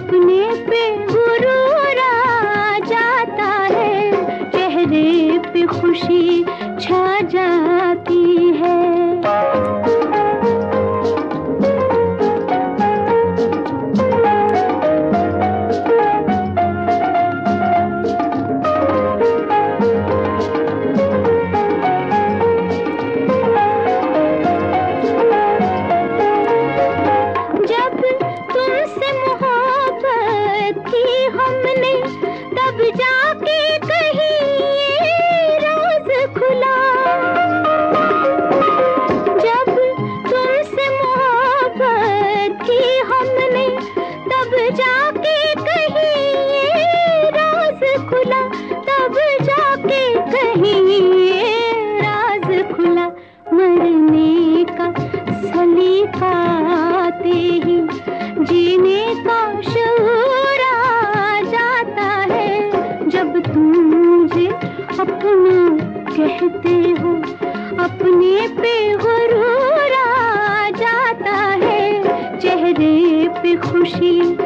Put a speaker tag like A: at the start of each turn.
A: अपने पे गुरूर आ जाता है, चेहरे पे खुशी छा जाती है। तब जाके कहीं ये राज खुला, जब तुमसे मोहब्बत की हमने, तब जाके कहीं ये राज खुला, तब जाके कहीं ये राज खुला। मरने का सलीका आते ही जीने का शऊर आ जाता है, जब तुम मुझे अपना कहते हो, अपने पे गुरूर आ जाता है, चेहरे पे खुशी